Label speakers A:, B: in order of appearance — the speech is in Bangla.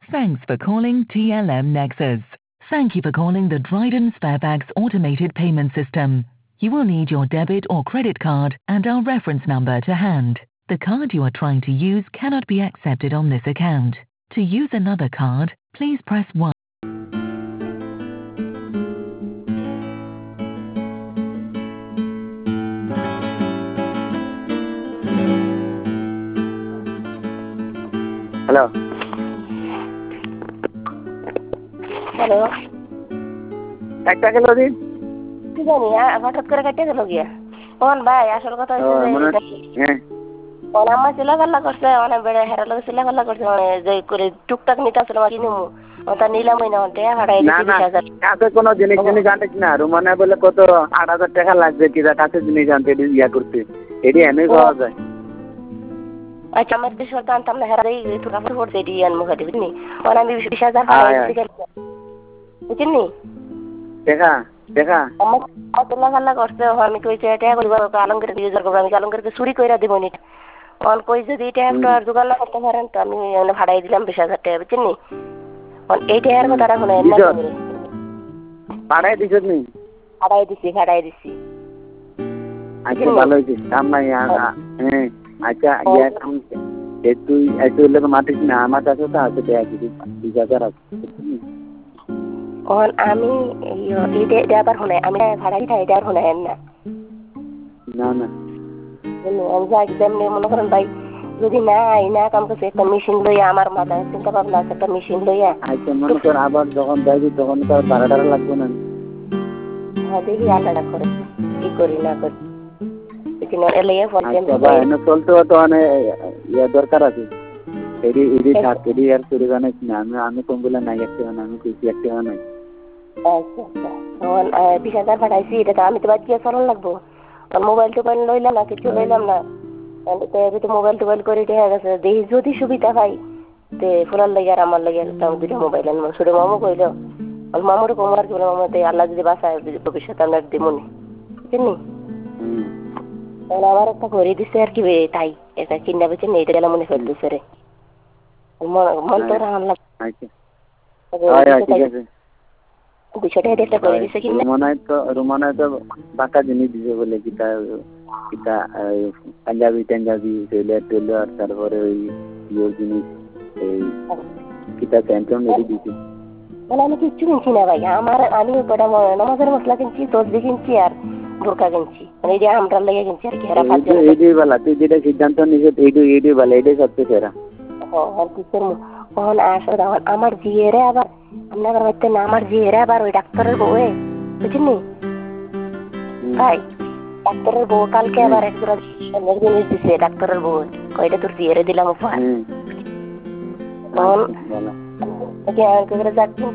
A: Thanks for calling TLM Nexus. Thank you for calling the Dryden Sparebags automated payment system. You will need your debit or credit card and our reference number to hand. The card you are trying to use cannot be accepted on this account. To use another card, please press 1.
B: Hello
C: hello,
B: একটা কিলো দিন।
C: কি জানি হঠাৎ করে কেটে গেল গিয়া। ভাই আসল কথা হচ্ছে যে আমার চিলাফাল্লা করছে, অনেক বেড়ে হেরার লোক চিলাফাল্লা করছে, মানে যে করে টুকটাক নিতে আসলে আমার কিনবো তা নিলামই না, টাকা ভাড়াই দিচ্ছি 20,000।
B: কাছে কোনো জিনিস আনতে না, রুমানে বলে কত 8,000 টাকা লাগবে কিনা কাছে জিনিস আনতে ইয়া করতে, এটি এনে পাওয়া যায়।
C: আচ্ছা, আমার দেশের তো আনতাম না, হেরাই একটু কাপড় পড়ছে, এটি আনবো খাটি বুঝলি। আমি 20,000 ভাড়াই দিচ্ছি বুঝলি।
B: দেখা দেখা
C: আমার চিলাফাল্লা করছে, আমি কইছে টাকা করবো আলমগীর ইউজার করবো, আমি আলমগীরকে চুরি করে দিব নি। কই যদি এটা একটা জোগাড় না করতে পারেন তো আমি ভাড়াই দিলাম 20,000 টাকা বুঝলি। এই টাকার কথা এখন
B: ভাড়াই দিছ নি?
C: ভাড়াই দিছি।
B: আচ্ছা ভালো হয়েছে, কাম নাই। হ্যাঁ আচ্ছা, ইয়া কাম তুই এত লোক মাতিস না, আমার কাছে তো আছে টাকা কিছু 20,000 আছে।
C: আমি এটা আবার শোনাই, আমি ভাড়া দিই এটা আর শোনাই না
B: না না
C: মনে করেন ভাই যদি না কাম করছে একটা মেশিন লইয়া, আমার মাথায় চিন্তা ভাবনা আছে একটা মেশিন লইয়া।
B: আচ্ছা মনে কর আবার যখন যাইবি তখন তো আর ভাড়া টাড়া লাগবে না।
C: দেখি আলাদা করে কি করি না করি
B: চলতে তো দরকার আছে। আমি কম বলে নাই একটা আমি কইছি একটা নাই।
C: আচ্ছা আচ্ছা, 20,000 পাঠাইছি, এটা আমি তো বাদ গিয়ে চলন লাগবো। মোবাইল টোবাইল লইলাম না, কিছু লইলাম না, মোবাইল টোবাইল করে দেখা গেছে দেখি যদি সুবিধা পাই তে ফুলার লাগে আর আমার লাগে দুটো মোবাইল আনবো। ছোট মামু কইলো, মামুর কমার কি বলে, মামা আল্লাহ যদি বাঁচায় ভবিষ্যতে আমরা দিমুনি বুঝলি। আমার একটা ঘড়ি দিছে আর কি, তাই এটা কিনা বেছে নেই, এটা মনে করতেছে রে মন তো রান্না
B: রুমানায় তো বাঁকা জিনিস দিছে বলে কিতা কিতা পাঞ্জাবি টাঞ্জাবি টেলার, তারপরে ওই ইয়ে জিনিস এই কিতা প্যান্টন এটি দিছে।
C: আমি কিচ্ছু কিনছি না ভাই, আমি কটা নামাজের মশলা কিনছি, তসবি কিনছি আর বোরকা কিনছি, এই যে আমরা লেগে কিনছি আর কি।
B: এইটাই বলা, তুই যেটা সিদ্ধান্ত নিছে এইটাই বলা, এটাই সবচেয়ে সেরা।
C: আমার জিয়েরে আবার আপনার হইতে না, আমার জিয়েরে আবার ওই ডাক্তারের বউয়ে বুঝলি ভাই, ডাক্তারের বউ কালকে আবার একজোড়া জিনিস দিছে ডাক্তারের বউ, কয়টা তোর জিয়েরে দিলাম উপহার।